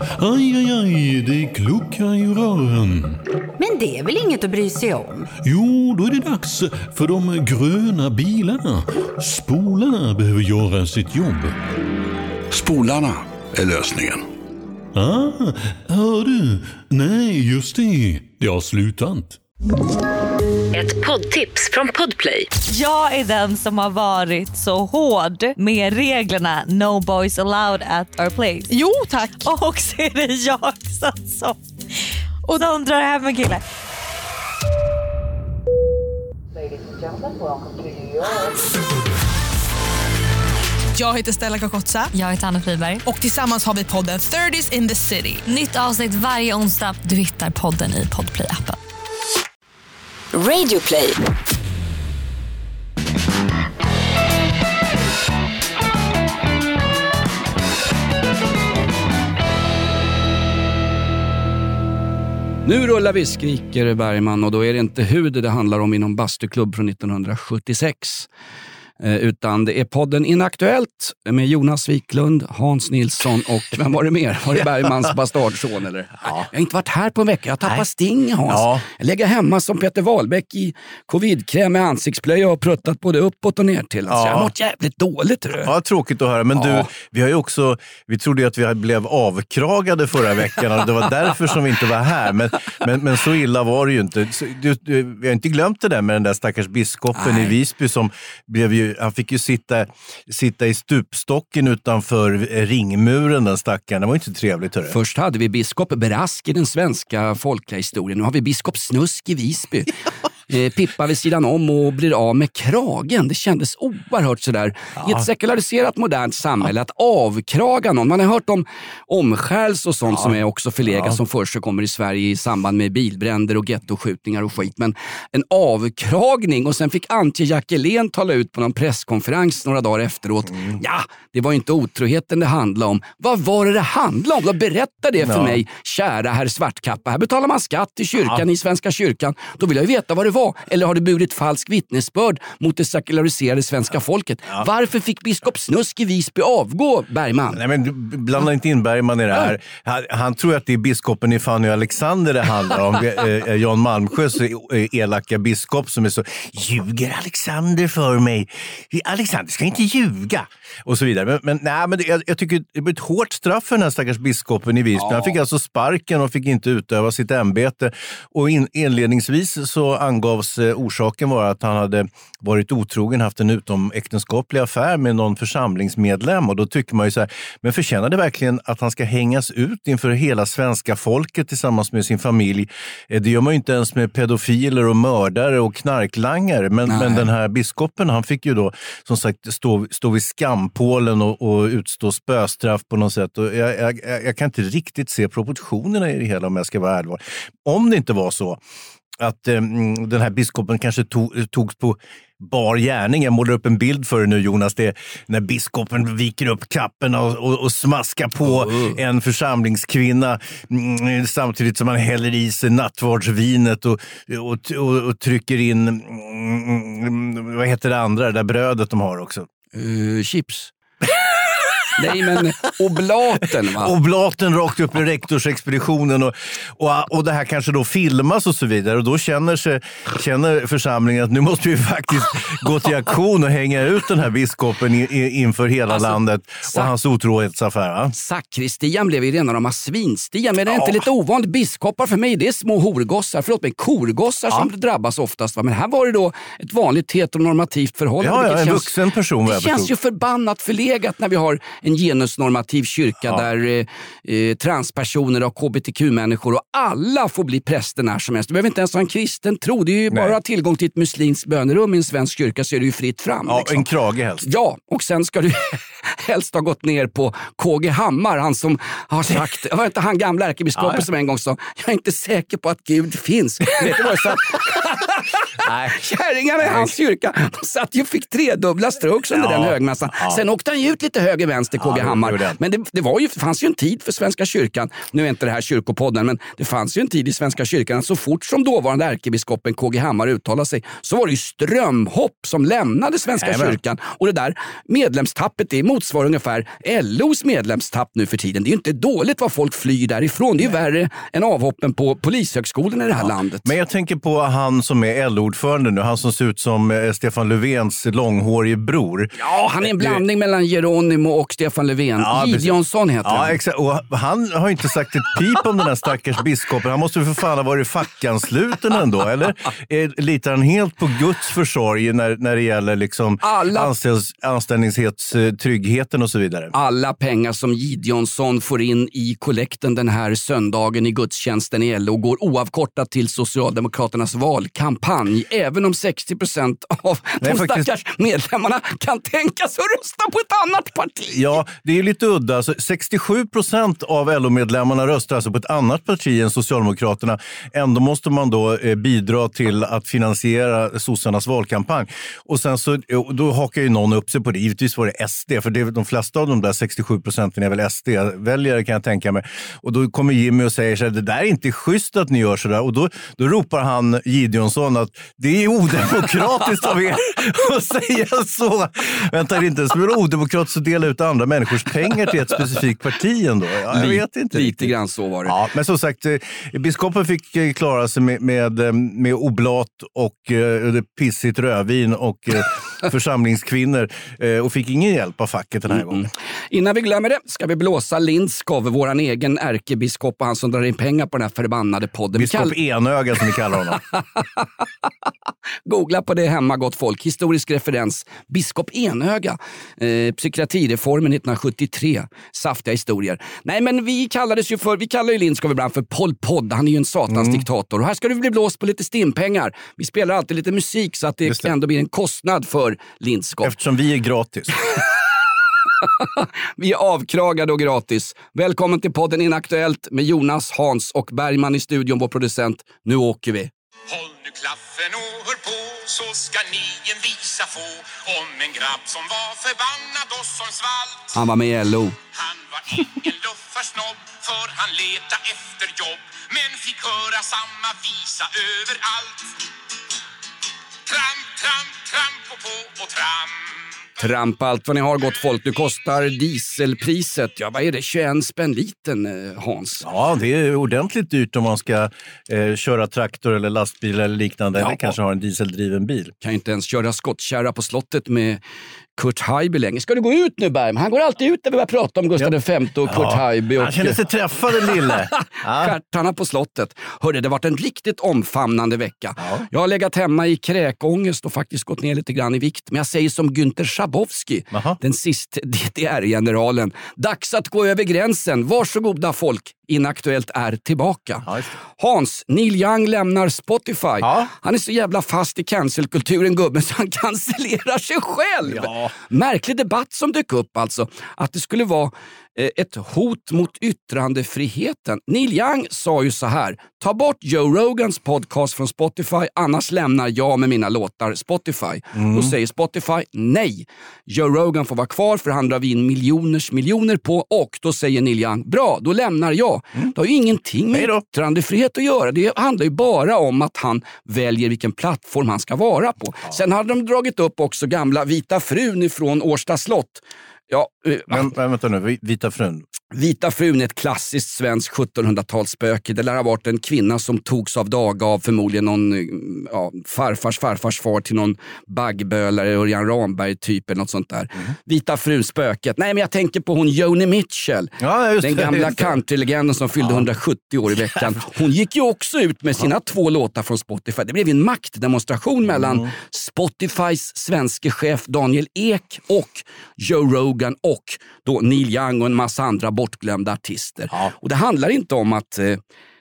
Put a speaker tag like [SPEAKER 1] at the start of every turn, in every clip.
[SPEAKER 1] Aj, det kluckar i rören.
[SPEAKER 2] Men det är väl inget att bry sig om?
[SPEAKER 1] Jo, då är det dags för de gröna bilarna. Spolarna behöver göra sitt jobb.
[SPEAKER 3] Spolarna är lösningen.
[SPEAKER 1] Hör du? Nej, just det. Det har slutat.
[SPEAKER 4] Ett poddtips från Podplay.
[SPEAKER 5] Jag är den som har varit så hård med reglerna No boys allowed at our place.
[SPEAKER 6] Jo, tack.
[SPEAKER 5] Och så är det jag som och de drar hem en kille.
[SPEAKER 6] Jag heter Stella Kakotsa.
[SPEAKER 7] Jag heter Anna Friberg.
[SPEAKER 6] Och tillsammans har vi podden 30s in the City.
[SPEAKER 7] Nytt avsnitt varje onsdag. Du hittar podden i Podplay-appen.
[SPEAKER 4] Radio Play.
[SPEAKER 8] Nu rullar vi, skriker Bergman, och då är det inte hud det handlar om inom bastuklubb från 1976. Utan det är podden Inaktuellt med Jonas Wiklund, Hans Nilsson och vem var det mer? Var det Bergmans bastardson eller? Ja. Jag har inte varit här på en vecka, jag har tappat sting, Hans. Ja. Jag lägger hemma som Peter Wahlbeck i covidkräm med ansiktsblöja och pruttat både uppåt och ner till. Alltså, jag har mått jävligt dåligt.
[SPEAKER 9] Ja, tråkigt att höra. Men du, vi har ju också, vi trodde ju att vi blev avkragade förra veckan och det var därför som vi inte var här. Men så illa var det ju inte. Vi har inte glömt det där med den där stackars biskopen i Visby som blev ju, han fick ju sitta i stupstocken utanför ringmuren, den stackaren. Det var inte trevligt. Hörru.
[SPEAKER 8] Först hade vi biskop Brask i den svenska folkliga historien. Nu har vi biskop Snusk i Visby. Pippa vid sidan om och blir av med kragen. Det kändes oerhört sådär i ett sekulariserat modernt samhälle att avkraga någon. Man har hört om omskäls och sånt som är också förlegat som först kommer i Sverige i samband med bilbränder och gettoskjutningar och skit. Men en avkragning, och sen fick Antje Jackelén tala ut på någon presskonferens några dagar efteråt. Ja, det var inte otroheten det handlade om. Vad var det handlade om? Berätta det för mig, kära herr Svartkappa. Här betalar man skatt i kyrkan, i Svenska kyrkan. Då vill jag ju veta vad det var. Eller har du burit falsk vittnesbörd mot det sekulariserade svenska folket? Varför fick biskop Snusk i Visby avgå, Bergman?
[SPEAKER 9] Nej, men blanda inte in Bergman i det här. Han tror att det är biskopen i Fanny Alexander det handlar om. Jan Malmsjös elaka biskop som är så, ljuger Alexander för mig? Alexander ska inte ljuga. Och så vidare. Men jag tycker det blir ett hårt straff för den här stackars biskopen i Visby. Han fick alltså sparken och fick inte utöva sitt ämbete. Och inledningsvis så angavs orsaken vara att han hade varit otrogen, haft en utomäktenskaplig affär med någon församlingsmedlem. Och då tycker man ju så här, men förtjänar det verkligen att han ska hängas ut inför hela svenska folket tillsammans med sin familj? Det gör man ju inte ens med pedofiler och mördare och knarklangare. Men den här biskopen, han fick ju då som sagt stå vid skampålen och utstå spöstraff på något sätt. Och jag kan inte riktigt se proportionerna i det hela om jag ska vara ärlig. Om det inte var så att den här biskopen kanske togs på bar gärning. Jag målar upp en bild för dig nu, Jonas. Det är när biskopen viker upp kappen och smaskar på en församlingskvinna samtidigt som man häller i sig nattvardsvinet och trycker in vad heter det andra, det där brödet de har också?
[SPEAKER 8] Chips. Nej, men oblaten, va?
[SPEAKER 9] Oblaten rakt upp i rektorsexpeditionen och det här kanske då filmas och så vidare, och då känner församlingen att nu måste vi faktiskt gå till aktion och hänga ut den här biskopen inför hela landet och hans otrohetsaffär. Va?
[SPEAKER 8] Sakristian blev ju rena rama svinstian, men det är inte lite ovanligt. Biskopar för mig, det är små horgossar, korgossar som drabbas oftast. Va? Men här var det då ett vanligt heteronormativt förhållande.
[SPEAKER 9] Ja, en vuxen person.
[SPEAKER 8] Det känns ju förbannat förlegat när vi har en genusnormativ kyrka där transpersoner och hbtq-människor och alla får bli präster när som helst. Du behöver inte ens ha en kristen tro. Det är ju bara tillgång till ett muslimskt bönerum i en svensk kyrka, så är det ju fritt fram.
[SPEAKER 9] Ja,
[SPEAKER 8] liksom.
[SPEAKER 9] En krage helst.
[SPEAKER 8] Ja, och sen ska du helst ha gått ner på KG Hammar, han som har sagt, var inte han gamla ärkebiskopen som en gång sa, jag är inte säker på att Gud finns. Vet du vad jag sa? Kärringarna i hans kyrka, de satt ju och fick 3 dubbla strokes under den högmässan. Sen åkte han ju ut lite höger vänster, KG Hammar. Men det fanns ju en tid för Svenska kyrkan, nu är inte det här kyrkopodden, men det fanns ju en tid i Svenska kyrkan att så fort som dåvarande ärkebiskopen KG Hammar uttalade sig så var det ju strömhopp som lämnade Svenska kyrkan. Och det där medlemstappet, det motsvarar ungefär LOs medlemstapp nu för tiden. Det är ju inte dåligt vad folk flyr därifrån. Det är ju värre än avhoppen på polishögskolan i det här landet.
[SPEAKER 9] Men jag tänker på han som är LO-ordförande nu, han som ser ut som Stefan Löfvens långhårige bror.
[SPEAKER 8] Ja, han är en blandning mellan Geronimo och Stefan Löfven. Gideonsson heter han.
[SPEAKER 9] Ja, exakt. Och han har inte sagt ett pip om den här stackars biskopen. Han måste för fan ha varit fackansluten ändå, eller? Litar han helt på Guds försorg när det gäller liksom anställningshetstryggheten och så vidare? Alla
[SPEAKER 8] pengar som Gideonsson får in i kollekten den här söndagen i gudstjänsten i LO går oavkortat till Socialdemokraternas valkampanj. Även om 60% av de stackars medlemmarna kan tänkas att rösta på ett annat parti.
[SPEAKER 9] Ja, det är lite udda. Alltså, 67% av LO-medlemmarna röstar alltså på ett annat parti än Socialdemokraterna. Ändå måste man då bidra till att finansiera sossarnas valkampanj. Och sen så, då hakar ju någon upp sig på det. Givetvis var det SD, för de flesta av de där 67% är väl SD-väljare kan jag tänka mig. Och då kommer Jimmy och säger så här, det där är inte schysst att ni gör sådär. Och då ropar han Gideonsson att det är odemokratiskt av er att säga så. Vänta, det är inte ens odemokratiskt att dela ut andra människors pengar till ett specifikt parti ändå. Ja, jag vet inte.
[SPEAKER 8] Lite grann så var det.
[SPEAKER 9] Ja, men som sagt, biskopen fick klara sig med oblat och pissigt rödvin och församlingskvinnor och fick ingen hjälp av facket den här gången.
[SPEAKER 8] Innan vi glömmer det ska vi blåsa Lindskov, våran egen ärkebiskop och han som drar in pengar på den här förbannade podden.
[SPEAKER 9] Biskop Enöga som vi kallar honom.
[SPEAKER 8] Googla på det hemma, gott folk. Historisk referens. Biskop Enöga. Psykiatrireformen 1973. Saftiga historier. Nej, men vi kallar ju Lindskov ibland för Pol Pot. Han är ju en satans diktator. Och här ska du bli blåst på lite stimpengar. Vi spelar alltid lite musik så att det ändå blir en kostnad för Lindskov.
[SPEAKER 9] Eftersom vi är gratis.
[SPEAKER 8] Vi är avkragade och gratis. Välkommen till podden Inaktuellt med Jonas, Hans och Bergman i studion, vår producent. Nu åker vi.
[SPEAKER 10] Håll nu klaffen och hör på, så ska ni en visa få om en grabb som var förbannad och som svalt.
[SPEAKER 8] Han var med i LO.
[SPEAKER 10] Han var ingen luffarsnobb, för han leta efter jobb, men fick höra samma visa överallt. Tramp, tramp, tramp och på och tramp.
[SPEAKER 8] Tramp allt vad ni har, gott folk. Nu kostar dieselpriset, ja vad är det, 21 spänn liten, Hans?
[SPEAKER 9] Ja, det är ordentligt dyrt om man ska köra traktor eller lastbil eller liknande, eller kanske ha en dieseldriven bil.
[SPEAKER 8] Kan ju inte ens köra skottkärra på slottet med Kurt Haijby längre. Ska du gå ut nu, Bergman? Han går alltid ut när vi börjar prata om Gustav V och Kurt Haijby.
[SPEAKER 9] Han känner sig träffad, den lille.
[SPEAKER 8] Stjärtarna på slottet. Hörde, det har varit en riktigt omfamnande vecka. Ja. Jag har legat hemma i kräkångest och faktiskt gått ner lite grann i vikt. Men jag säger som Günther Schabowski, den sista DDR-generalen. Dags att gå över gränsen. Varsågoda folk. Inaktuellt är tillbaka. Hans, Neil Young lämnar Spotify. Han är så jävla fast i cancelkulturen, gubben, så han cancellerar sig själv. Märklig debatt som dök upp alltså. Att det skulle vara ett hot mot yttrandefriheten. Neil Young sa ju så här: ta bort Joe Rogans podcast från Spotify, annars lämnar jag med mina låtar Spotify. Då säger Spotify nej. Joe Rogan får vara kvar, för han drar vi in miljoner på, och då säger Neil Young, bra, då lämnar jag. Det har ju ingenting med yttrandefrihet att göra. Det handlar ju bara om att han väljer vilken plattform han ska vara på. Sen hade de dragit upp också gamla Vita frun ifrån Årsta slott. Ja,
[SPEAKER 9] men vänta nu, Vita frun.
[SPEAKER 8] Vita frun är ett klassiskt svenskt 1700-talsspöke. Det lär ha varit en kvinna som togs av dag av förmodligen någon farfars far till någon baggbölare, Örjan Ramberg typ eller något sånt där. Vita frun-spöket. Nej, men jag tänker på hon Joni Mitchell. Den gamla countrylegenden som fyllde 170 år i veckan. Hon gick ju också ut med sina 2 låtar från Spotify. Det blev en maktdemonstration mellan Spotifys svenska chef Daniel Ek och Joe Rogan och då Neil Young och en massa andra bortglömda artister. Och det handlar inte om att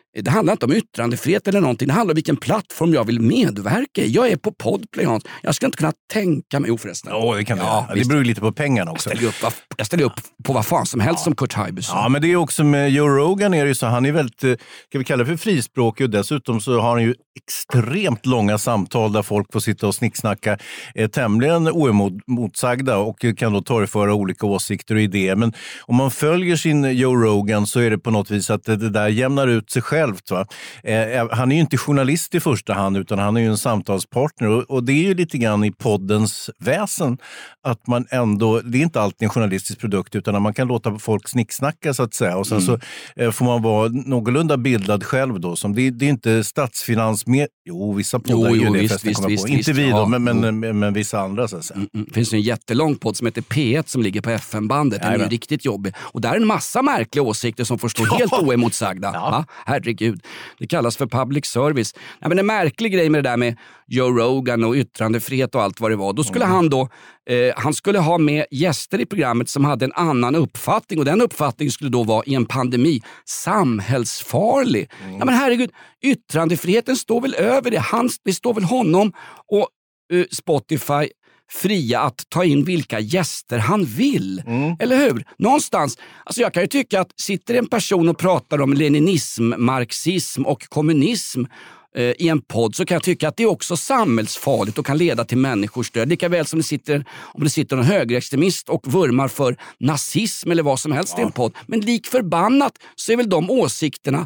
[SPEAKER 8] Det handlar inte om yttrandefrihet eller någonting. Det handlar om vilken plattform jag vill medverka i. Jag är på Podplay, Hans. Jag ska inte kunna tänka mig förresten.
[SPEAKER 9] Det kan det beror lite på pengarna också.
[SPEAKER 8] Jag ställer upp på vad fan som helst som Kurt Heiberson.
[SPEAKER 9] Ja, men det är också med Joe Rogan är det ju så. Han är väldigt, kan vi kalla det för frispråkig, och dessutom så har han ju extremt långa samtal där folk får sitta och snicksnacka tämligen oemotsagda och kan då torgföra olika åsikter och idéer. Men om man följer sin Joe Rogan så är det på något vis att det där jämnar ut sig självt. Va? Han är ju inte journalist i första hand, utan han är ju en samtalspartner, och det är ju lite grann i poddens väsen att man ändå, det är inte alltid en journalistisk produkt, utan att man kan låta folk snicksnacka så att säga, och sen så får man vara någorlunda bildad själv då, som det är inte statsfinans med, vissa poddar gör det, visst, inte vi då, men vissa andra så att säga.
[SPEAKER 8] Det finns en jättelång podd som heter P1 som ligger på FN-bandet. Den är ju riktigt jobbig. Och där är en massa märkliga åsikter som får stå helt oemotsagda. Ja. Herregud. Det kallas för public service. Ja, men en märklig grej med det där med Joe Rogan och yttrandefrihet och allt vad det var. Då skulle han skulle ha med gäster i programmet som hade en annan uppfattning. Och den uppfattningen skulle då vara i en pandemi samhällsfarlig. Ja, men herregud, yttrandefriheten står väl över det. Det står väl honom och Spotify fria att ta in vilka gäster han vill. Eller hur? Någonstans, alltså jag kan ju tycka att sitter en person och pratar om leninism, marxism och kommunism i en podd, så kan jag tycka att det är också samhällsfarligt och kan leda till människors död. Lika väl som om det sitter en högerextremist och vurmar för nazism eller vad som helst i en podd. Men lik förbannat så är väl de åsikterna,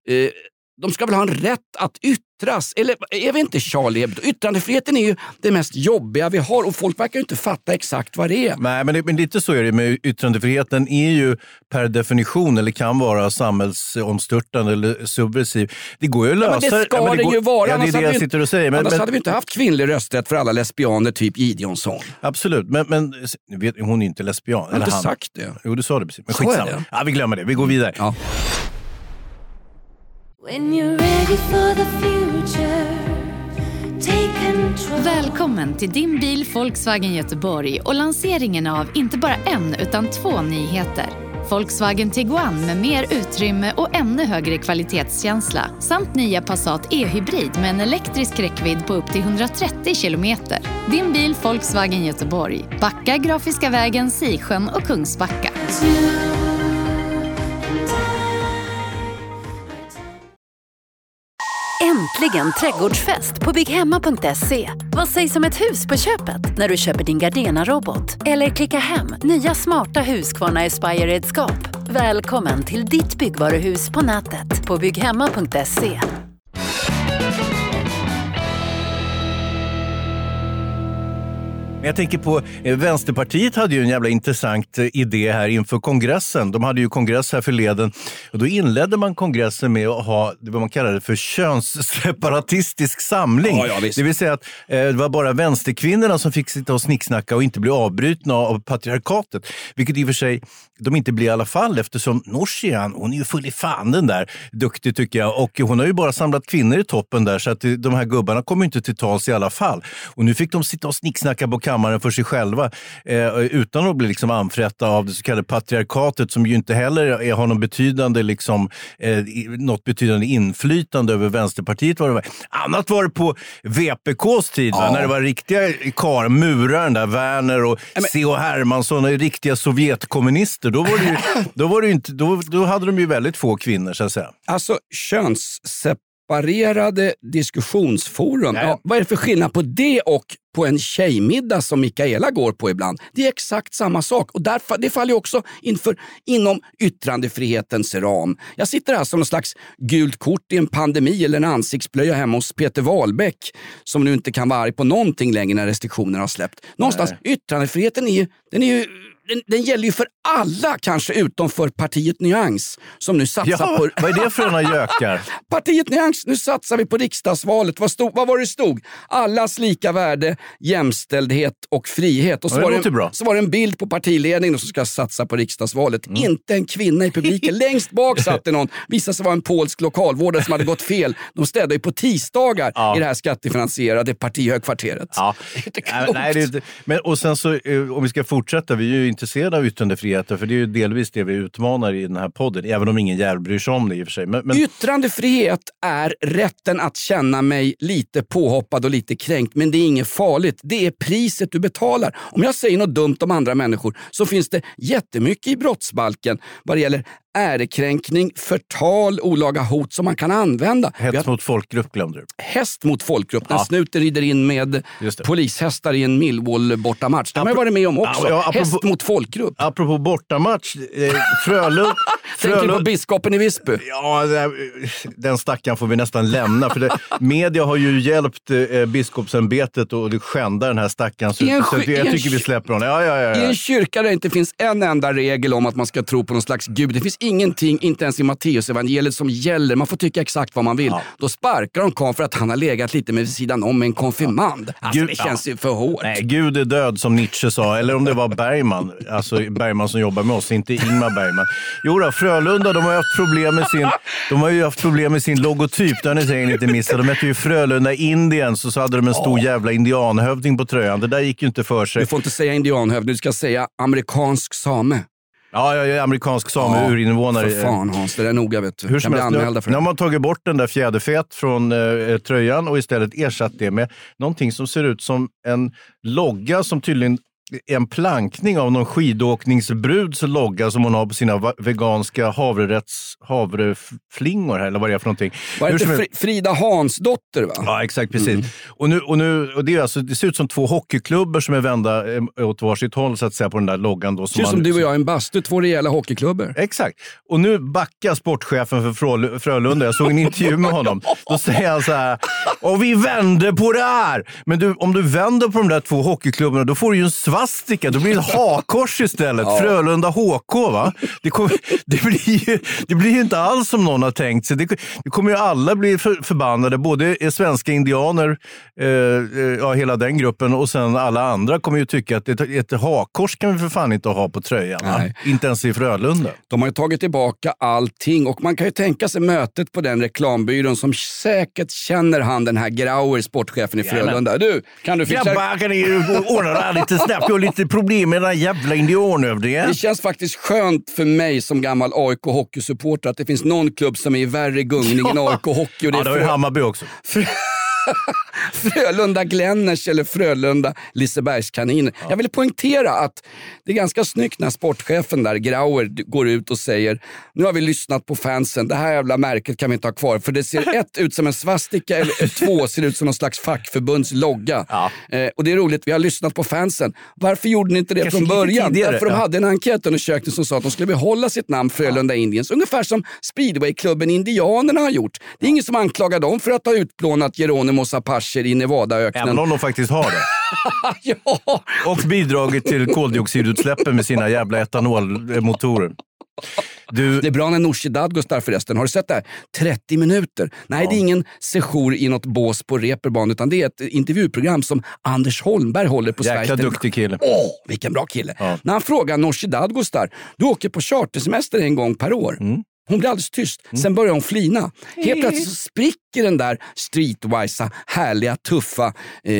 [SPEAKER 8] de ska väl ha en rätt att yttras. Eller är vi inte Charlie Hebdo? Yttrandefriheten är ju det mest jobbiga vi har, och folk verkar ju inte fatta exakt vad det är.
[SPEAKER 9] Nej, men lite så är det med yttrandefriheten, är ju per definition, eller kan vara samhällsomstörtande eller subversiv. Det går ju att lösa.
[SPEAKER 8] Men det ska det ju vara.
[SPEAKER 9] Ja, det är det jag sitter och säger.
[SPEAKER 8] Annars hade vi inte haft kvinnlig rösträtt för alla lesbianer typ Gideonsson.
[SPEAKER 9] Absolut, men hon är inte lesbian.
[SPEAKER 8] Jag har inte sagt det.
[SPEAKER 9] Jo, du sa det precis. Men skitsamma. Ja, vi glömmer det. Vi går vidare.
[SPEAKER 8] Ja.
[SPEAKER 11] When you're ready for the future, take control.
[SPEAKER 12] Välkommen till din bil Volkswagen Göteborg och lanseringen av inte bara en utan 2 nyheter. Volkswagen Tiguan med mer utrymme och ännu högre kvalitetskänsla. Samt nya Passat e-hybrid med en elektrisk räckvidd på upp till 130 kilometer. Din bil Volkswagen Göteborg. Backa, Grafiska vägen, Sisjön och Kungsbacka.
[SPEAKER 13] Äntligen trädgårdsfest på bygghemma.se. Vad sägs om ett hus på köpet när du köper din Gardena-robot? Eller klicka hem nya smarta Husqvarna Aspire-redskap. Välkommen till ditt byggvaruhus på nätet på bygghemma.se.
[SPEAKER 9] Jag tänker på, Vänsterpartiet hade ju en jävla intressant idé här inför kongressen. De hade ju kongress här förleden, och då inledde man kongressen med att ha vad man kallade för könsseparatistisk samling.
[SPEAKER 8] Ja,
[SPEAKER 9] det vill säga att det var bara vänsterkvinnorna som fick sitta och snicksnacka och inte bli avbrutna av patriarkatet. Vilket i och för sig de inte blir i alla fall, eftersom Norsian, hon är ju full i fan den där, duktig tycker jag. Och hon har ju bara samlat kvinnor i toppen där, så att de här gubbarna kommer inte till tals i alla fall. Och nu fick de sitta och snicksnacka på kammaren för sig själva utan att bli liksom anfrätta av det så kallade patriarkatet, som ju inte heller har någon betydande något betydande inflytande över Vänsterpartiet. Annat var det på VPKs tid, när det var riktiga muraren där, Werner och C.H. Hermansson och riktiga sovjetkommunister. Då hade de ju väldigt få kvinnor så att säga.
[SPEAKER 8] Alltså könsseparerade diskussionsforum. Ja, vad är det för skillnad på det och på en tjejmiddag som Mikaela går på ibland? Det är exakt samma sak, och därför, det faller ju också inom yttrandefrihetens ram. Jag sitter här som någon slags gult kort i en pandemi eller en ansiktsblöja hemma hos Peter Wahlbeck, som nu inte kan vara arg på någonting längre när restriktionerna har släppt. Någonstans, yttrandefriheten den gäller ju för alla, kanske utom för partiet Nyans som nu satsar på...
[SPEAKER 9] Vad är det för några gökar?
[SPEAKER 8] Partiet Nyans, nu satsar vi på riksdagsvalet. Vad var det stod? Allas lika värde, jämställdhet och frihet. Och så var det en bild på partiledningen som ska satsa på riksdagsvalet. Inte en kvinna i publiken. Längst bak satt det någon. Visade sig vara en polsk lokalvårdare som hade gått fel. De städade ju på tisdagar i det här skattefinansierade partihögkvarteret.
[SPEAKER 9] Ja. Men, och sen så, om vi ska fortsätta, vi är ju intresserade av yttrandefriheten, för det är ju delvis det vi utmanar i den här podden, även om ingen jävel bryr sig om det i och för sig. Men...
[SPEAKER 8] Yttrandefrihet är rätten att känna mig lite påhoppad och lite kränkt, men det är inget farligt. Det är priset du betalar. Om jag säger något dumt om andra människor så finns det jättemycket i brottsbalken vad det gäller ärekränkning, förtal, olaga hot som man kan använda.
[SPEAKER 9] Hets mot folkgrupp glömde du.
[SPEAKER 8] Häst mot folkgrupp. När snuten rider in med polishästar i en Millwall bortamatch. Det har man varit med om också. Häst mot folkgrupp.
[SPEAKER 9] Apropå bortamatch, Frölunda...
[SPEAKER 8] Tänker du på biskopen i Visby?
[SPEAKER 9] Ja, den stackaren får vi nästan lämna. För media har ju hjälpt biskopsämbetet och skända den här stackaren. Så jag tycker vi släpper honom. Ja.
[SPEAKER 8] I en kyrka där det inte finns en enda regel om att man ska tro på någon slags gud. Det finns ingenting, inte ens i Matteusevangeliet, som gäller. Man får tycka exakt vad man vill. Ja. Då sparkar de karln för att han har legat lite med sidan om en konfirmand. Alltså, det känns ju för hårt. Nej,
[SPEAKER 9] Gud är död som Nietzsche sa. Eller om det var Bergman. Alltså Bergman som jobbar med oss, inte Ingmar Bergman. Jo då, Frölunda, de har ju haft problem med sin logotyp. Den är säkert inte missad. De hette ju Frölunda Indien, så hade de en stor jävla indianhövding på tröjan. Det där gick ju inte för sig.
[SPEAKER 8] Du får inte säga indianhövding, du ska säga amerikansk same.
[SPEAKER 9] Ja, jag är amerikansk same, urinvånare.
[SPEAKER 8] För fan Hans, det är noga vet du. Hur kan bli anmälda för det.
[SPEAKER 9] Nu har man tagit bort den där fjäderfet från tröjan och istället ersatt det med någonting som ser ut som en logga som tydligen en plankning av någon skidåkningsbruds logga som hon har på sina veganska havreflingor eller vad det är för någonting.
[SPEAKER 8] Var det inte Frida Hansdotter va?
[SPEAKER 9] Ja, exakt, precis. Och det är alltså, det ser ut som två hockeyklubbar som är vända åt varsitt håll så att säga på den där loggan då.
[SPEAKER 8] Som du och jag, en bastu, två rejäla hockeyklubbor.
[SPEAKER 9] Exakt. Och nu backar sportchefen för Frölunda. Jag såg en intervju med honom. Då säger han så här: och vi vänder på det här. Men om du vänder på de där två hockeyklubbarna, då får du ju en svastika. Då blir det ett hakors istället. Ja. Frölunda HK, va? Det blir ju inte alls som någon har tänkt sig. Det kommer ju alla bli förbannade. Både svenska indianer, hela den gruppen, och sen alla andra kommer ju tycka att ett hakors kan vi för fan inte ha på tröjan. Inte ens i Frölunda.
[SPEAKER 8] De har ju tagit tillbaka allting, och man kan ju tänka sig mötet på den reklambyrån som säkert känner han, den här Grauer, sportchefen i Frölunda. Du, kan du fixa...
[SPEAKER 9] Grabbar, kan ni ordna det här lite snabbt? Jag har lite problem med den här jävla indianövningen.
[SPEAKER 8] Det känns faktiskt skönt för mig som gammal AIK-hockeysupporter att det finns någon klubb som är i värre gungning än AIK-hockey. Och
[SPEAKER 9] det är Hammarby också.
[SPEAKER 8] Frölunda Glenners eller Frölunda Lisebergskaniner. Ja. Jag vill poängtera att det är ganska snyggt när sportchefen där, Grauer, går ut och säger: nu har vi lyssnat på fansen, det här jävla märket kan vi inte ha kvar, för det ser ett ut som en svastika eller två ser ut som någon slags fackförbundslogga. Ja. Och det är roligt, vi har lyssnat på fansen. Varför gjorde ni inte det från början? Därför de hade en enkätundersökning som sa att de skulle behålla sitt namn Frölunda Indiens, ungefär som speedwayklubben Indianerna har gjort. Det är ingen som anklagar dem för att ha utplånat Geronimos Apacher i Nevadaöknen.
[SPEAKER 9] Även om de faktiskt har det.
[SPEAKER 8] Ja.
[SPEAKER 9] Och bidragit till koldioxidutsläppen med sina jävla etanolmotorer.
[SPEAKER 8] Det är bra när Nooshi Dadgostar förresten. Har du sett det här? 30 minuter. Nej, det är ingen sejour i något bås på Reeperbahn, utan det är ett intervjuprogram som Anders Holmberg håller på Sveriges.
[SPEAKER 9] Jäkla duktig kille.
[SPEAKER 8] Vilken bra kille. Ja. När han frågar Nooshi Dadgostar: du åker på chartersemester en gång per år. Hon blir alldeles tyst. Sen börjar hon flina. Helt plötsligt så spricker den där streetwisa, härliga, tuffa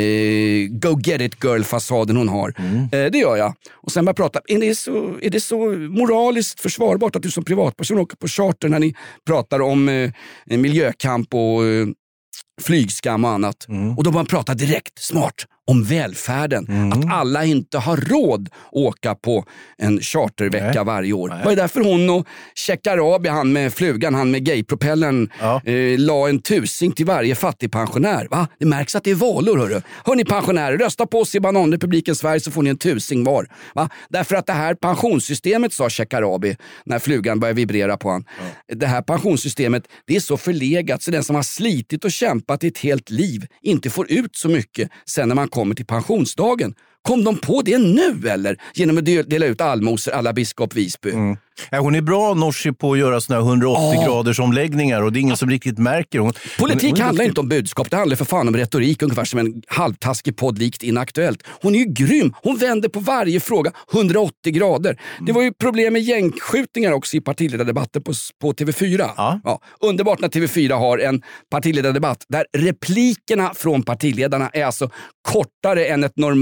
[SPEAKER 8] go-get-it-girl-fasaden hon har. Det gör jag. Och sen börjar prata. Är det så moraliskt försvarbart att du som privatperson åker på charter när ni pratar om miljökamp och flygskam och annat? Och då börjar man prata direkt, smart, om välfärden. Att alla inte har råd att åka på en chartervecka varje år. Det var därför hon och Shekarabi, han med flugan, han med gaypropellern, la en tusing till varje fattigpensionär. Va? Det märks att det är valor, hörru. Hör ni pensionärer, rösta på oss i Bananrepubliken Sverige så får ni en tusing var. Va? Därför att det här pensionssystemet, sa Shekarabi när flugan började vibrera på han. Det här pensionssystemet, det är så förlegat så den som har slitit och kämpat i ett helt liv inte får ut så mycket sen när man kommer till pensionsdagen. Kom de på det nu eller? Genom att dela ut allmosor alla biskop Visby.
[SPEAKER 9] Ja, hon är bra, Nooshi, på att göra såna här 180 graders omläggningar, och det är ingen som riktigt märker.
[SPEAKER 8] Politik handlar inte om budskap, det handlar för fan om retorik, ungefär som en halvtaskig podd likt Inaktuellt. Hon är ju grym, hon vänder på varje fråga 180 grader. Det var ju problem med gängskjutningar också i partiledardebatten på TV4. Ja, underbart när TV4 har en partiledardebatt där replikerna från partiledarna är alltså kortare än ett normalt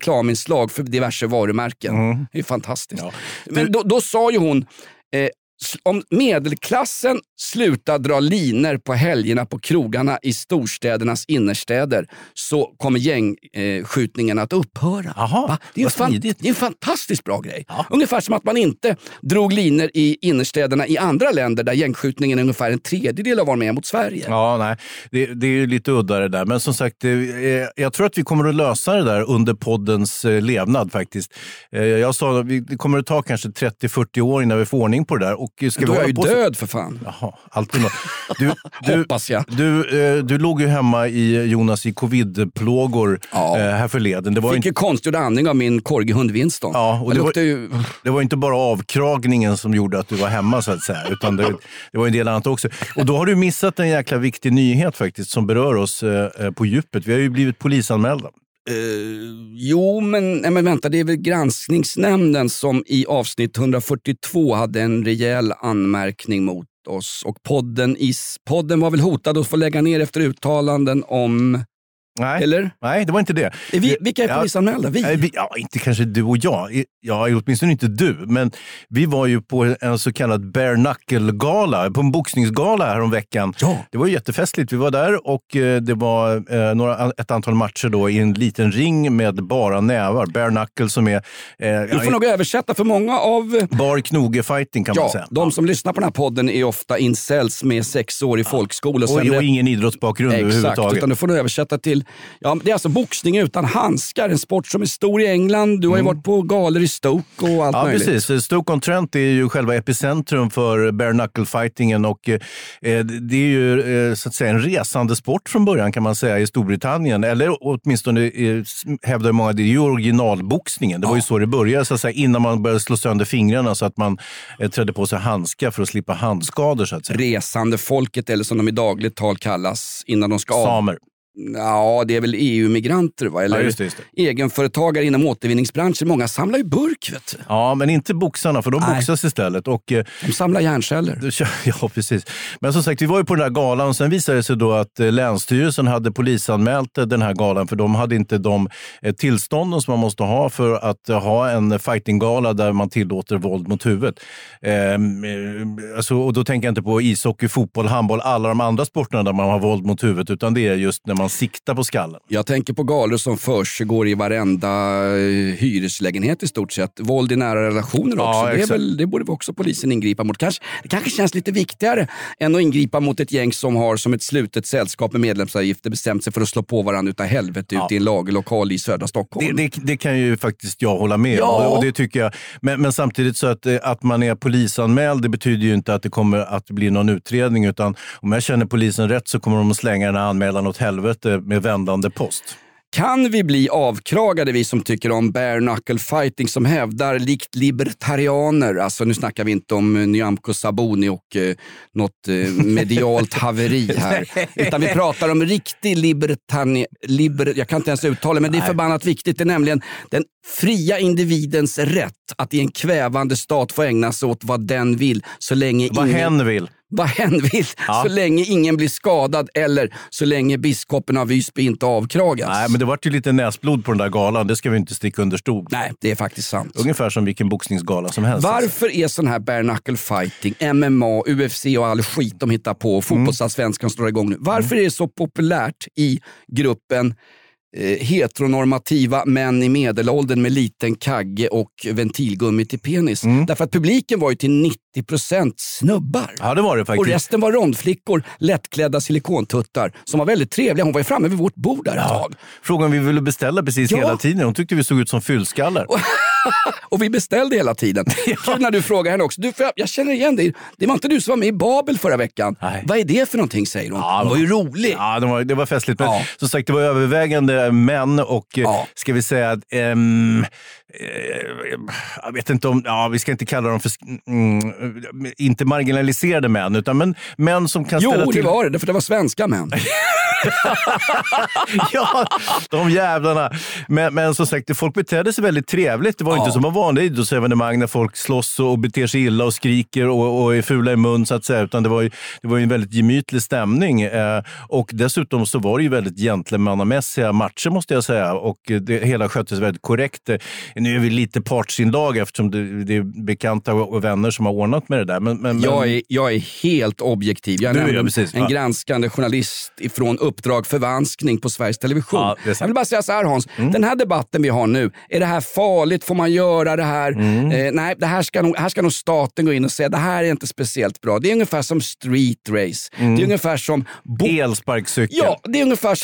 [SPEAKER 8] reklaminslag för diverse varumärken. Det är fantastiskt. Ja. Men då sa ju hon, om medelklassen slutar dra liner på helgerna på krogarna i storstädernas innerstäder så kommer gängskjutningen att upphöra.
[SPEAKER 9] Aha,
[SPEAKER 8] det är en fantastiskt bra grej. Ja. Ungefär som att man inte drog liner i innerstäderna i andra länder där gängskjutningen är ungefär en tredjedel av var med mot Sverige.
[SPEAKER 9] Ja, nej. Det är ju lite udda det där. Men som sagt, jag tror att vi kommer att lösa det där under poddens levnad faktiskt. Jag sa att det kommer att ta kanske 30-40 år innan vi får ordning på det där. Och ska
[SPEAKER 8] då är jag ju död för fan.
[SPEAKER 9] Jaha, alltid något.
[SPEAKER 8] Hoppas jag.
[SPEAKER 9] Du låg ju hemma i Jonas i covid-plågor här förleden.
[SPEAKER 8] Fick ju konstgjord andning av min korgihund Winston.
[SPEAKER 9] Ja, och det var inte bara avkragningen som gjorde att du var hemma så att säga, utan det var en del annat också. Och då har du missat en jäkla viktig nyhet faktiskt som berör oss på djupet. Vi har ju blivit polisanmälda.
[SPEAKER 8] Jo, men vänta, det är väl granskningsnämnden som i avsnitt 142 hade en rejäl anmärkning mot oss. Och podden var väl hotad att få lägga ner efter uttalanden om...
[SPEAKER 9] Nej,
[SPEAKER 8] eller?
[SPEAKER 9] Nej, det var inte det.
[SPEAKER 8] Vilka är polisanmälda?
[SPEAKER 9] Inte kanske du och jag. Ja, åtminstone inte du. Men vi var ju på en så kallad bare knuckle-gala, på en boxningsgala här om veckan. Ja. Det var jättefestligt. Vi var där och det var ett antal matcher då i en liten ring med bara nävar. Bare knuckle som är...
[SPEAKER 8] du får nog översätta för många av...
[SPEAKER 9] Bar knoge-fighting kan man säga.
[SPEAKER 8] De som lyssnar på den här podden är ofta incels med 6 år i folkskola.
[SPEAKER 9] Och ingen idrottsbakgrund överhuvudtaget.
[SPEAKER 8] Exakt, utan du får nog översätta till... Ja, det är alltså boxning utan handskar, en sport som är stor i England. Du har ju varit på galer i Stoke och allt möjligt. Ja,
[SPEAKER 9] precis. Stoke-on-Trent är ju själva epicentrum för bare knuckle-fightingen och det är ju så att säga en resande sport från början kan man säga i Storbritannien. Eller åtminstone hävdar många det är ju originalboxningen. Det var ju så det började så att säga, innan man började slå sönder fingrarna så att man trädde på sig handskar för att slippa handskador så att säga.
[SPEAKER 8] Resande folket, eller som de i dagligt tal kallas innan de ska
[SPEAKER 9] Samer.
[SPEAKER 8] Ja, det är väl EU-migranter va? Eller
[SPEAKER 9] just det.
[SPEAKER 8] Egenföretagare inom återvinningsbranschen. Många samlar ju burk, vet du.
[SPEAKER 9] Ja, men inte boxarna, för de boxas istället. Och,
[SPEAKER 8] de samlar hjärnceller.
[SPEAKER 9] Ja, precis. Men som sagt, vi var ju på den här galan och sen visade det sig då att Länsstyrelsen hade polisanmält den här galan för de hade inte de tillstånden som man måste ha för att ha en fightinggala där man tillåter våld mot huvudet. Och då tänker jag inte på ishockey, fotboll, handboll, alla de andra sporterna där man har våld mot huvudet, utan det är just när man siktar på skallen. Jag
[SPEAKER 8] tänker på galor som försiggår i varenda hyreslägenhet i stort sett. Våld i nära relationer också. Det borde också polisen ingripa mot. Det kanske känns lite viktigare än att ingripa mot ett gäng som har som ett slutet sällskap med medlemsavgifter bestämt sig för att slå på varandra utav helvete ut i en lagerlokal i södra Stockholm.
[SPEAKER 9] Det kan ju faktiskt jag hålla med om. Och det tycker jag. Men samtidigt så att man är polisanmäld, det betyder ju inte att det kommer att bli någon utredning, utan om jag känner polisen rätt så kommer de att slänga den här anmälan åt helvete med vändande post.
[SPEAKER 8] Kan vi bli avkragade, vi som tycker om bare knuckle fighting, som hävdar likt libertarianer, alltså nu snackar vi inte om Nyamko Sabuni och något medialt haveri här, utan vi pratar om riktig jag kan inte ens uttala, men det är förbannat viktigt. Det är nämligen den fria individens rätt att i en kvävande stat få ägna sig åt vad den vill, så länge vad hen vill, så länge ingen blir skadad eller så länge biskopen av Visby inte avkragas.
[SPEAKER 9] Nej, men det var ju lite näsblod på den där galan, det ska vi inte sticka under stol.
[SPEAKER 8] Nej, det är faktiskt sant.
[SPEAKER 9] Ungefär som vilken boxningsgala som helst.
[SPEAKER 8] Varför är sån här bare knuckle fighting, MMA, UFC och all skit de hittar på, fotbollsallsvenskan står igång nu, varför är det så populärt i gruppen heteronormativa män i medelåldern med liten kagge och ventilgummi till penis? Därför att publiken var ju till 90% snubbar.
[SPEAKER 9] Ja, det var det faktiskt.
[SPEAKER 8] Och resten var rondflickor, lättklädda silikontuttar som var väldigt trevliga. Hon var ju framme vid vårt bord där ett tag.
[SPEAKER 9] Frågan vi ville beställa precis hela tiden. Hon tyckte vi såg ut som fyllskallar.
[SPEAKER 8] Och vi beställde hela tiden. Kul när du frågar henne också. Jag känner igen dig. Det var inte du som var med i Babel förra veckan. Nej. Vad är det för någonting, säger hon. Det var ju roligt.
[SPEAKER 9] Ja, det var festligt. Men som sagt, det var övervägande män och ska vi säga att jag vet inte om, vi ska inte kalla dem för inte marginaliserade män, utan män som kan ställa till.
[SPEAKER 8] Jo, det var det, för det var svenska män.
[SPEAKER 9] Ja, de jävlarna. Men som sagt, folk betedde sig väldigt trevligt. Det var inte som en vanlig idrottsevenemang när folk slåss och beter sig illa och skriker och är fula i mun så att säga, utan det var ju en väldigt gemytlig stämning. Och dessutom så var det ju väldigt gentlemannamässiga matcher måste jag säga, och det hela sköttes väldigt korrekt. Nu är vi lite partsinlag eftersom det är bekanta och vänner som har ordnat med det där. Men
[SPEAKER 8] jag är helt objektiv. Jag är en granskande journalist ifrån Uppdrag förvanskning på Sveriges Television.
[SPEAKER 9] Ja,
[SPEAKER 8] jag vill bara säga så här, Hans. Den här debatten vi har nu, är det här farligt? Får man göra det här? Nej, här ska nog staten gå in och säga det här är inte speciellt bra. Det är ungefär som street race. Det är ungefär som
[SPEAKER 9] elsparkcykel.
[SPEAKER 8] Ja, det är ungefär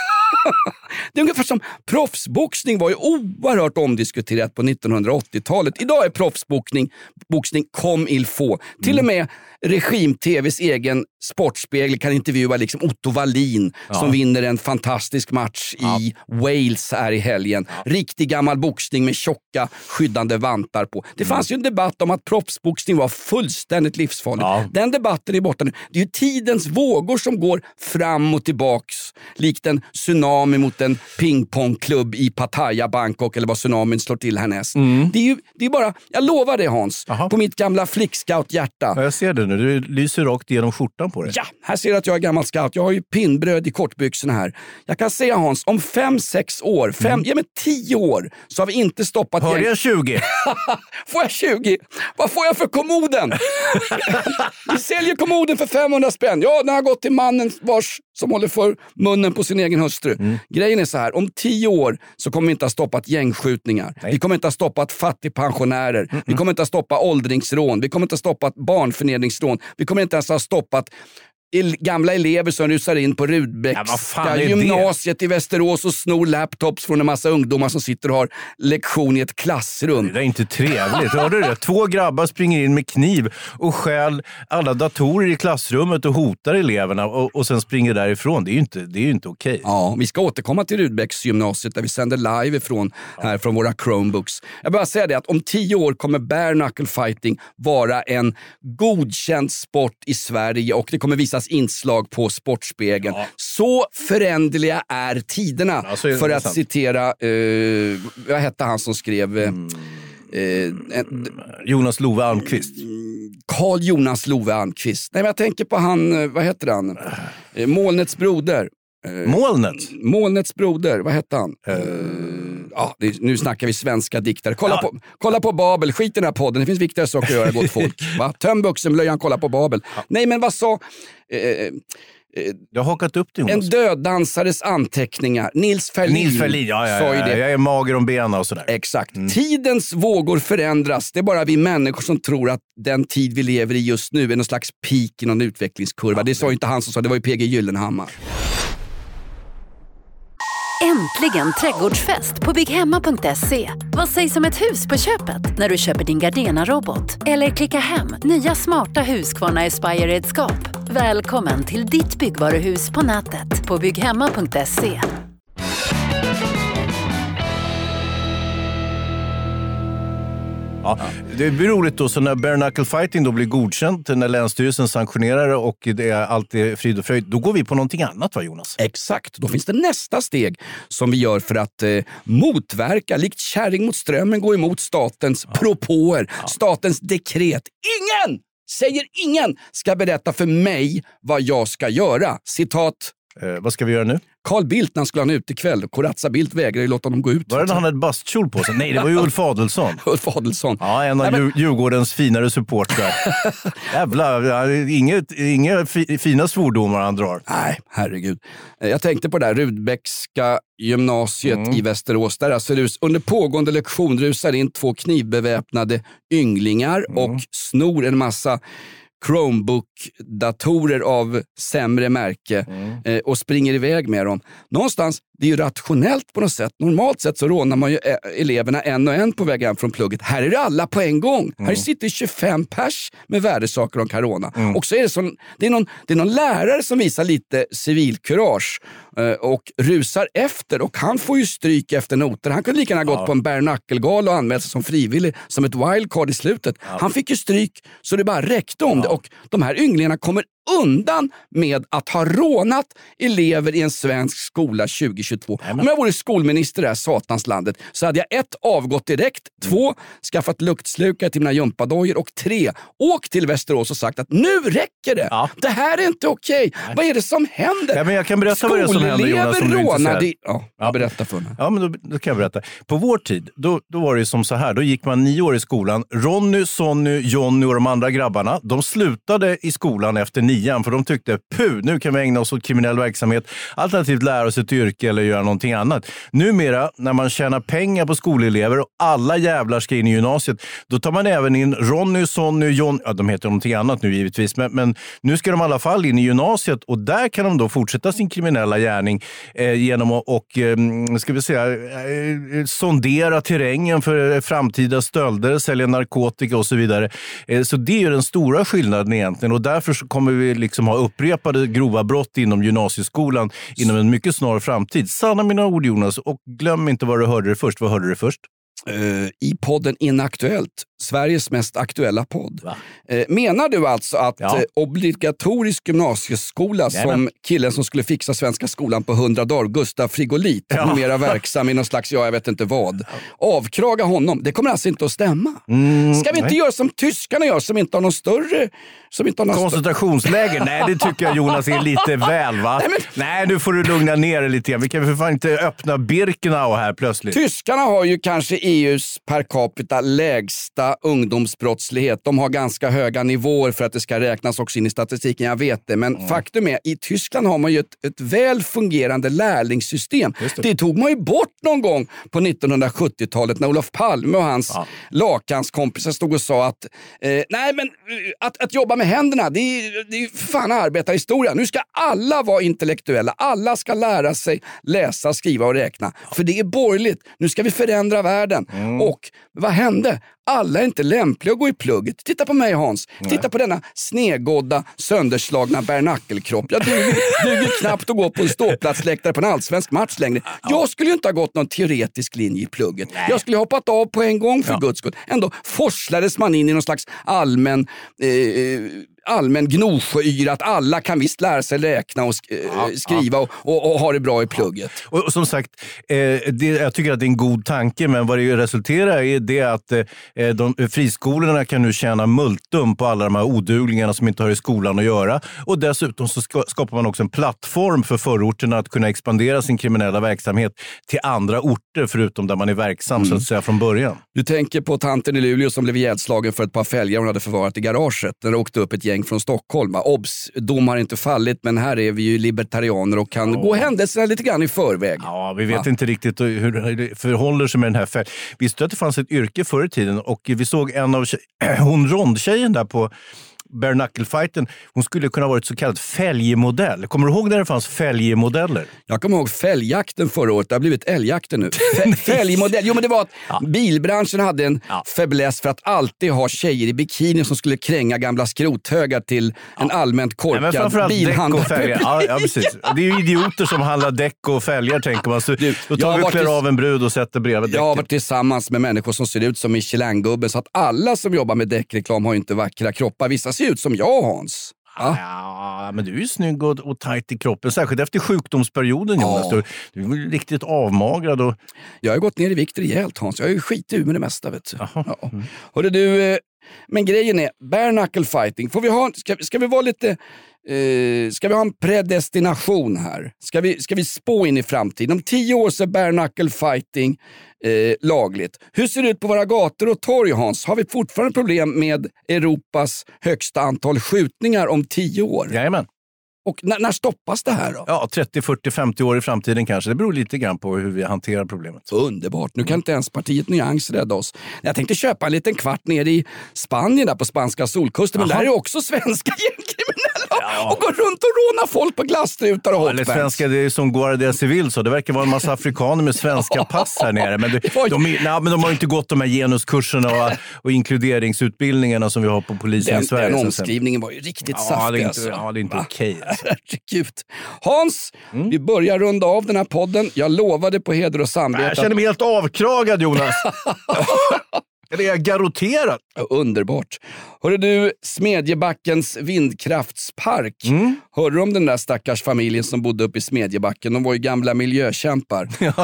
[SPEAKER 8] det är ungefär som proffsboxning var ju oerhört omdiskuterat på 1980-talet. Idag är proffsboxning comme il faut. Till och med regim-tvs egen sportspegel kan intervjua liksom Otto Wallin som vinner en fantastisk match i Wales här i helgen. Riktig gammal boxning med tjocka skyddande vantar på. Det fanns ju en debatt om att proffsboxning var fullständigt livsfarligt. Den debatten är borta nu. Det är ju tidens vågor som går fram och tillbaks likt en tsunami mot en pingpongklubb i Pattaya, Bangkok eller vad tsunamin slår till härnäst. Det är bara, jag lovar det Hans, på mitt gamla flickscout-hjärta.
[SPEAKER 9] Ja, jag ser det nu, du lyser rakt genom skjortan på dig.
[SPEAKER 8] Ja, här ser du att jag är gammal scout. Jag har ju pinnbröd i kortbyxorna här. Jag kan säga Hans, om 5-6 år, 10 år så har vi inte stoppat...
[SPEAKER 9] Hör jag 20?
[SPEAKER 8] Får jag 20? Vad får jag för kommoden? Vi säljer kommoden för 500 spänn. Ja, den har gått till mannen som håller för munnen på sin egen hustru. Grejen är så här, om 10 år så kommer vi inte ha stoppat gängskjutningar. Vi kommer inte ha stoppat fattigpensionärer. Vi kommer inte ha stoppat åldringsrån. Vi kommer inte ha stoppat barnförnedringsrån. Vi kommer inte ens ha stoppat gamla elever som rusar in på Rudbeckska gymnasiet i Västerås och snor laptops från en massa ungdomar som sitter och har lektion i ett klassrum.
[SPEAKER 9] Det är inte trevligt. Hörde du det? 2 grabbar springer in med kniv och stjäl alla datorer i klassrummet och hotar eleverna och sen springer därifrån. Det är ju inte okej.
[SPEAKER 8] Ja, vi ska återkomma till Rudbecks gymnasiet där vi sänder live här från våra Chromebooks. Jag bara säga det att om 10 år kommer bare knuckle fighting vara en godkänd sport i Sverige och det kommer visas inslag på Sportspegeln. Så föränderliga är tiderna. För att citera vad hette han som skrev
[SPEAKER 9] Jonas Love Almqvist.
[SPEAKER 8] Carl Jonas Love Almqvist. Nej, men jag tänker på han, vad heter han? Molnets broder. Molnets broder, vad hette han? Nu snackar vi svenska diktare. Kolla på Babel, skit i den här podden. Det finns viktigare saker att göra, gott folk. Va? Töm buxenblöjan, kolla på Babel. Nej, men vad sa...
[SPEAKER 9] Jag har hakat upp det.
[SPEAKER 8] En döddansares anteckningar. Nils Ferlin sa ju det.
[SPEAKER 9] Jag är mager om benen och sådär.
[SPEAKER 8] Exakt. Tidens vågor förändras. Det är bara vi människor som tror att den tid vi lever i just nu är någon slags peak i någon utvecklingskurva. Det sa ju inte han som sa, det var ju PG Gyllenhammar.
[SPEAKER 13] Äntligen trädgårdsfest på bygghemma.se. Vad sägs om ett hus på köpet när du köper din Gardena-robot? Eller klicka hem nya smarta Husqvarna Aspire-redskap. Välkommen till ditt byggvaruhus på nätet på bygghemma.se.
[SPEAKER 9] Ja, det blir roligt då, så när bare knuckle fighting då blir godkänt, när Länsstyrelsen sanktionerar det och det är alltid frid och fröjd, då går vi på någonting annat, va Jonas?
[SPEAKER 8] Exakt, då finns det nästa steg som vi gör för att motverka, likt kärring mot strömmen, gå emot statens propåer, statens dekret. Ingen ska berätta för mig vad jag ska göra. Citat.
[SPEAKER 9] Vad ska vi göra nu?
[SPEAKER 8] Carl Bildt, när han skulle ha en utekväll. Corazza Bildt vägrade låta honom gå ut.
[SPEAKER 9] Var det när han hade bastkjol på sig? Nej, det var ju Ulf Adelsohn.
[SPEAKER 8] Ulf Adelsohn.
[SPEAKER 9] Ja, en av Djurgårdens finare supportrar. Jävlar, inga fina svordomar han drar.
[SPEAKER 8] Nej, herregud. Jag tänkte på det där Rudbeckska gymnasiet i Västerås. Där alltså under pågående lektion rusar in 2 knivbeväpnade ynglingar och snor en massa Chromebook-datorer av sämre märke och springer iväg med dem. Någonstans, det är ju rationellt på något sätt. Normalt sett så rånar man ju eleverna en och en på väg hem från plugget. Här är det alla på en gång. Här sitter 25 pers med värdesaker om corona. Och så är det det är någon lärare som visar lite civilkurage och rusar efter, och han får ju stryk efter noter. Han kunde lika gärna gått på en bare knuckle-gala och anmält sig som frivillig som ett wildcard i slutet. Han fick ju stryk så det bara räckte om det, och de här ynglingarna kommer undan med att ha rånat elever i en svensk skola 2022. Om jag vore skolminister i det här satanslandet så hade jag 1. avgått direkt, 2. skaffat luktslukare till mina gympadojor och 3. åkt till Västerås och sagt att nu räcker det. Ja. Det här är inte okej. Vad är det som händer?
[SPEAKER 9] Ja, men jag kan berätta vad det är som händer, Jonas, som du inte
[SPEAKER 8] Ja, berätta för mig.
[SPEAKER 9] Ja, men då kan jag berätta. På vår tid, då var det ju som så här. Då gick man 9 år i skolan. Ronny, Sonny, Jonny och de andra grabbarna, de slutade i skolan efter 9, för de tyckte, nu kan vi ägna oss åt kriminell verksamhet, alternativt lära oss ett yrke eller göra någonting annat. Numera, när man tjänar pengar på skolelever och alla jävlar ska in i gymnasiet, då tar man även in Ronny, Sonny, John, de heter någonting annat nu givetvis, men nu ska de i alla fall in i gymnasiet och där kan de då fortsätta sin kriminella gärning genom att ska vi säga, sondera terrängen för framtida stölder, sälja narkotika och så vidare. Så det är ju den stora skillnaden egentligen, och därför så kommer vi liksom ha upprepade grova brott inom gymnasieskolan inom en mycket snar framtid. Sanna mina ord, Jonas, och glöm inte vad du hörde det först. Vad hörde du först?
[SPEAKER 8] I podden Inaktuellt, Sveriges mest aktuella podd. Menar du alltså att obligatorisk gymnasieskola som killen som skulle fixa svenska skolan på 100 dagar, Gustav Frigolit, numera verksam i någon slags, jag vet inte vad, avkraga honom, det kommer alltså inte att stämma? Ska vi inte göra som tyskarna gör, som inte har någon större
[SPEAKER 9] koncentrationsläger? Nej, det tycker jag, Jonas, är lite väl, va? Nej, nu får du lugna ner dig lite grann. Vi kan för fan inte öppna Birkenau här plötsligt.
[SPEAKER 8] Tyskarna har ju kanske EUs per capita lägsta ungdomsbrottslighet. De har ganska höga nivåer för att det ska räknas också in i statistiken, jag vet det. Men faktum är, i Tyskland har man ju ett väl fungerande lärlingssystem. Det tog man ju bort någon gång på 1970-talet när Olof Palme och hans lakanskompisar stod och sa att nej, men att jobba med händerna, det är fan arbetarhistoria. Nu ska alla vara intellektuella. Alla ska lära sig läsa, skriva och räkna. För det är borgerligt. Nu ska vi förändra världen. Och vad hände? Alla är inte lämpliga att gå i plugget. Titta på mig, Hans. Titta på denna snedgodda, sönderslagna bärnackelkropp. Jag duger knappt att gå på en ståplatsläktare på en allsvensk match längre. Jag skulle ju inte ha gått någon teoretisk linje i plugget. Jag skulle ha hoppat av på en gång för Guds skull. Ändå forslades man in i någon slags allmän gnosjöyra att alla kan visst lära sig räkna och skriva och ha det bra i plugget.
[SPEAKER 9] Och som sagt, jag tycker att det är en god tanke, men vad det resulterar i det att friskolorna kan nu tjäna multum på alla de här oduglingarna som inte har i skolan att göra. Och dessutom så skapar man också en plattform för förorterna att kunna expandera sin kriminella verksamhet till andra orter förutom där man är verksam så att säga från början.
[SPEAKER 8] Du tänker på tanten i Luleå som blev ihjälslagen för ett par fälgar hon hade förvarat i garaget när det åkte upp ett gäng från Stockholm. Obs, dom har inte fallit, men här är vi ju libertarianer och kan gå händelserna lite grann i förväg.
[SPEAKER 9] Ja, vi vet inte riktigt hur det förhåller sig med den här fälgen. Visste att det fanns ett yrke förr i tiden och vi såg en av hon rondtjejen där på bare knuckle-fighten, hon skulle kunna varit så kallad fälgmodell. Kommer du ihåg när det fanns fälgmodeller?
[SPEAKER 8] Jag kommer ihåg fälgjakten förra året. Det har blivit älgjakten nu. Fälgmodell. Jo, men det var att bilbranschen hade en fäbless för att alltid ha tjejer i bikini som skulle kränga gamla skrothögar till en allmänt korkad bilhandel.
[SPEAKER 9] Ja, precis. Det är ju idioter som handlar däck och fälgar, tänker man. Så då tar vi och klär av en brud och sätter bredvid däcken.
[SPEAKER 8] Jag har varit tillsammans med människor som ser ut som Michelin-gubben, så att alla som jobbar med däckreklam har ju inte vackra kroppar. Vissa ser ut som jag, Hans.
[SPEAKER 9] Ja, men du är ju snygg och tajt i kroppen, särskilt efter sjukdomsperioden, Jonas. Du är riktigt avmagrad. Och...
[SPEAKER 8] Jag har gått ner i vikt rejält, Hans. Jag har ju skit ur med det mesta, vet du. Hörru du, men grejen är, bare knuckle fighting, får vi ha, ska vi vara lite... ska vi ha en predestination här? Ska vi spå in i framtiden? Om 10 år så är bare knuckle fighting lagligt. Hur ser det ut på våra gator och torg, Hans? Har vi fortfarande problem med Europas högsta antal skjutningar om 10 år?
[SPEAKER 9] Jajamän.
[SPEAKER 8] Och när stoppas det här då?
[SPEAKER 9] Ja, 30, 40, 50 år i framtiden kanske. Det beror lite grann på hur vi hanterar problemet.
[SPEAKER 8] Underbart. Nu kan inte ens partiet Nyans rädda oss. Jag tänkte köpa en liten kvart ner i Spanien där på spanska solkusten. Men där är också svenska gängkriminella och går runt och rånar folk på glasstrutar och hotbands.
[SPEAKER 9] Eller svenska, det är som Guardia Civil så. Det verkar vara en massa afrikaner med svenska pass här nere. Men de har inte gått de här genuskurserna och inkluderingsutbildningarna som vi har på polisen i Sverige. Den
[SPEAKER 8] omskrivningen var ju riktigt saftig.
[SPEAKER 9] Det är inte okej.
[SPEAKER 8] Herregud. Hans, vi börjar runda av den här podden. Jag lovade på heder och samvete.
[SPEAKER 9] Jag känner mig helt avkragad, Jonas. Eller är jag garotterad?
[SPEAKER 8] Ja, underbart. Hörru du, Smedjebackens vindkraftspark. Hörde du om den där stackars familjen som bodde uppe i Smedjebacken? De var ju gamla miljökämpar.
[SPEAKER 9] Ja.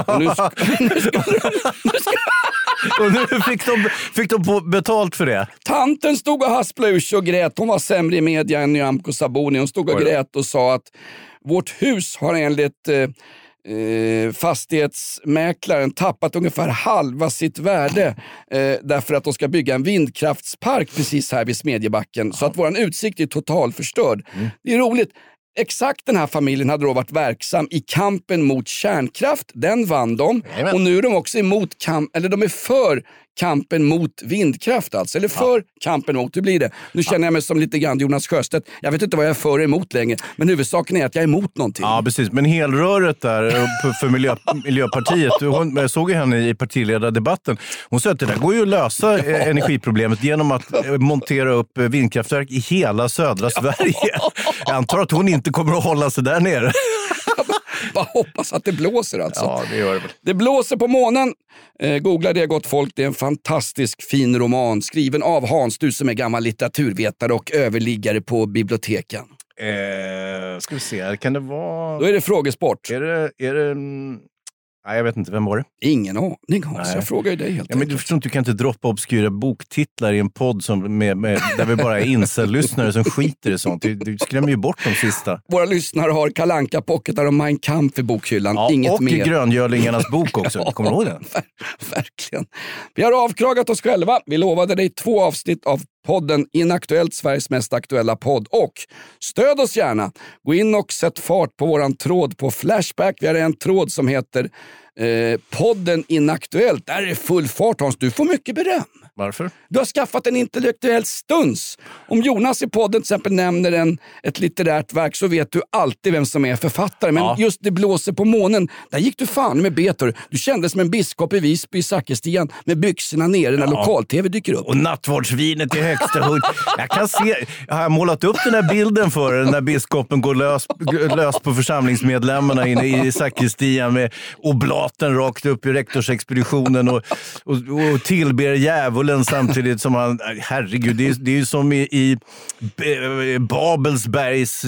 [SPEAKER 9] Och nu fick de betalt för det.
[SPEAKER 8] Tanten stod och hasplade ur sig och grät. Hon var sämre i media än Nyamko Sabuni. Hon stod och grät och sa att vårt hus har enligt fastighetsmäklaren tappat ungefär halva sitt värde därför att de ska bygga en vindkraftspark precis här vid Smedjebacken. Så att våran utsikt är totalförstörd. Det är roligt. Exakt den här familjen hade då varit verksam i kampen mot kärnkraft. Den vann de. Amen. Och nu är de också de är för kampen mot vindkraft alltså. Eller för kampen mot, hur blir det? Nu känner jag mig som lite grann Jonas Sjöstedt. Jag vet inte vad jag är för emot längre. Men huvudsaken är att jag är emot någonting.
[SPEAKER 9] Ja, precis. Men helröret där för Miljöpartiet. Jag såg ju henne i partiledardebatten. Hon sa att det där går ju att lösa energiproblemet genom att montera upp vindkraftverk i hela södra Sverige. Jag antar att hon inte kommer att hålla sig där nere.
[SPEAKER 8] Bara hoppas att det blåser alltså.
[SPEAKER 9] Ja, det gör det väl.
[SPEAKER 8] Det blåser på månen. Googla det gott folk. Det är en fantastisk fin roman skriven av Hans, du som är gammal litteraturvetare och överliggare på biblioteken.
[SPEAKER 9] Ska vi se, kan det vara...
[SPEAKER 8] Då är det frågesport.
[SPEAKER 9] Är det... Nej, jag vet inte, vem var det?
[SPEAKER 8] Ingen aning, Hans. Jag frågar ju dig helt
[SPEAKER 9] men du förstår inte, du kan inte droppa obskyra boktitlar i en podd som där vi bara är incel-lyssnare som skiter i sånt. Du skrämmer ju bort de sista.
[SPEAKER 8] Våra lyssnare har Kalle Anka-pocketar och Mein Kampf i bokhyllan.
[SPEAKER 9] Ja,
[SPEAKER 8] inget
[SPEAKER 9] och
[SPEAKER 8] mer.
[SPEAKER 9] Och Gröngölingarnas bok också. Kommer du ihåg den?
[SPEAKER 8] Verkligen. Vi har avkragat oss själva. Vi lovade dig 2 avsnitt av podden Inaktuellt, Sveriges mest aktuella podd. Och stöd oss gärna. Gå in och sätt fart på våran tråd på Flashback. Vi har en tråd som heter podden Inaktuellt. Där är full fart, Hans. Du får mycket beröm.
[SPEAKER 9] Varför?
[SPEAKER 8] Du har skaffat en intellektuell stuns. Om Jonas i podden till exempel nämner ett litterärt verk så vet du alltid vem som är författare. Men just Det blåser på månen, där gick du fan med betor. Du kändes som en biskop i Visby i Sackestian med byxorna nere när lokal-tv dyker upp.
[SPEAKER 9] Och nattvårdsvinet i högsta hugg. Jag kan se, jag har målat upp den här bilden för er när biskopen går lös på församlingsmedlemmarna inne i Sackestian med oblaten rakt upp i rektorsexpeditionen och tillber djävulen samtidigt som han, herregud, det är ju som i Babelsbergs...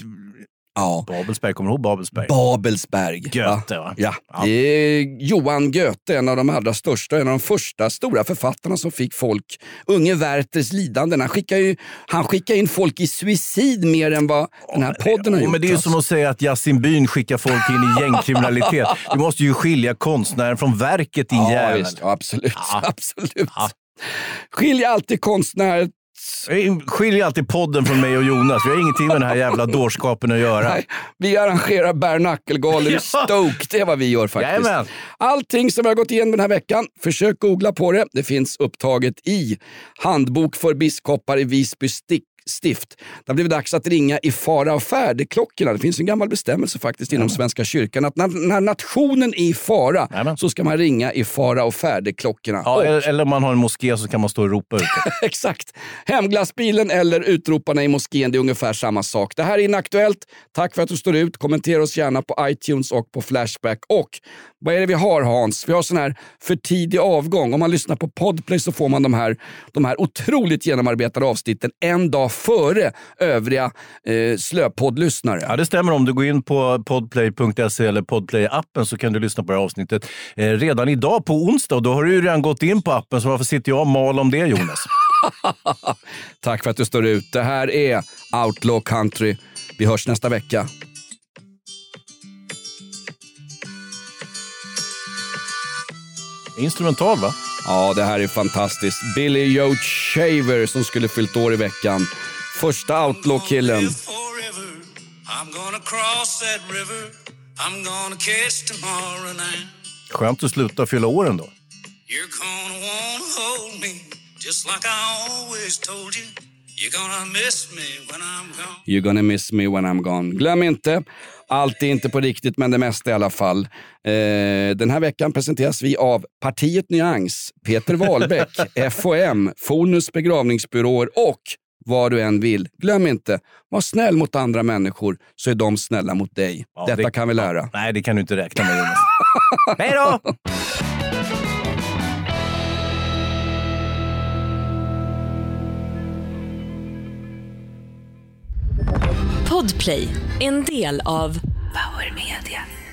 [SPEAKER 8] Ja.
[SPEAKER 9] Babelsberg, kommer du ihåg Babelsberg?
[SPEAKER 8] Babelsberg.
[SPEAKER 9] Goethe, va?
[SPEAKER 8] Ja. Det är Johan Goethe, en av de allra största, en av de första stora författarna som fick folk, unge Werthers lidanden. Han skickar in folk i suicid mer än vad den här podden har gjort.
[SPEAKER 9] Men det är ju som att säga att Yasin Byn skickar folk in i gängkriminalitet. Du måste ju skilja konstnären från verket, din jävel.
[SPEAKER 8] Visst, absolut. Skilja alltid konstnären.
[SPEAKER 9] Skilj alltid podden från mig och Jonas. Vi har ingenting med den här jävla dårskapen att göra.
[SPEAKER 8] Nej, vi arrangerar Bärnackelgalen i Stoke. Det är vad vi gör faktiskt.
[SPEAKER 9] Jajamän.
[SPEAKER 8] Allting som vi har gått igenom den här veckan, försök googla på det. Det finns upptaget i Handbok för biskopar i Visby stift. Det har blivit dags att ringa i fara och färdeklockorna. Det finns en gammal bestämmelse faktiskt inom Svenska kyrkan att när nationen är i fara så ska man ringa i fara och färdeklockorna.
[SPEAKER 9] Ja, eller om man har en moské så kan man stå och ropa ut.
[SPEAKER 8] Exakt. Hemglassbilen eller utroparna i moskén, det är ungefär samma sak. Det här är Inaktuellt. Tack för att du står ut. Kommentera oss gärna på iTunes och på Flashback. Och vad är det vi har, Hans? Vi har sån här för tidig avgång. Om man lyssnar på Podplay så får man de här otroligt genomarbetade avsnitten en dag före övriga slöpoddlyssnare.
[SPEAKER 9] Ja, det stämmer. Om du går in på podplay.se eller podplay-appen så kan du lyssna på det här avsnittet redan idag på onsdag. Och då har du ju redan gått in på appen, så varför sitter jag och mal om det, Jonas?
[SPEAKER 8] Tack för att du står ut. Det här är Outlaw Country. Vi hörs nästa vecka.
[SPEAKER 9] Instrumental, va?
[SPEAKER 8] Ja, det här är fantastiskt. Billy Joe Shaver som skulle fyllt år i veckan. Första Outlaw-killen.
[SPEAKER 14] I'm gonna cross that river. I'm gonna catch tomorrow night.
[SPEAKER 9] Skönt att sluta fylla åren då.
[SPEAKER 14] You're gonna wanna hold me just like I always told you. You're gonna miss me when I'm gone.
[SPEAKER 8] You're gonna miss me when I'm gone. Glöm inte, allt är inte på riktigt, men det mesta i alla fall. Den här veckan presenteras vi av Partiet Nyans, Peter Wahlbeck, FOM, Fonus begravningsbyråer och vad du än vill. Glöm inte, var snäll mot andra människor så är de snälla mot dig.
[SPEAKER 9] Ja,
[SPEAKER 8] Detta kan vi lära.
[SPEAKER 9] Nej, det kan du inte räkna med, Jonas. Hej då!
[SPEAKER 4] Podplay, en del av Power Media.